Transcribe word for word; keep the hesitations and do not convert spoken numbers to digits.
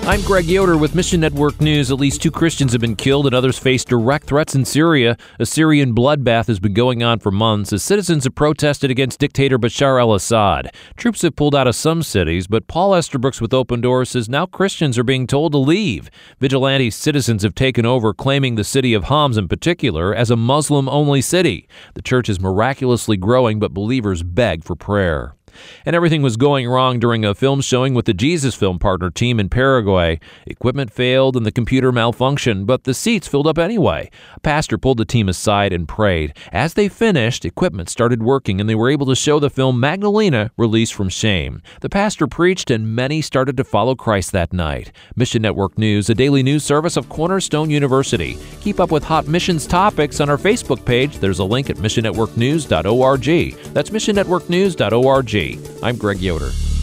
I'm Greg Yoder with Mission Network News. At least two Christians have been killed and others face direct threats in Syria. A Syrian bloodbath has been going on for months as citizens have protested against dictator Bashar al-Assad. Troops have pulled out of some cities, but Paul Esterbrooks with Open Doors says now Christians are being told to leave. Vigilante citizens have taken over, claiming the city of Homs in particular as a Muslim-only city. The church is miraculously growing, but believers beg for prayer. And everything was going wrong during a film showing with the Jesus Film Partner team in Paraguay. Equipment failed and the computer malfunctioned, but the seats filled up anyway. A pastor pulled the team aside and prayed. As they finished, equipment started working and they were able to show the film Magdalena, Released from Shame. The pastor preached and many started to follow Christ that night. Mission Network News, a daily news service of Cornerstone University. Keep up with hot missions topics on our Facebook page. There's a link at mission network news dot org. That's mission network news dot org. I'm Greg Yoder.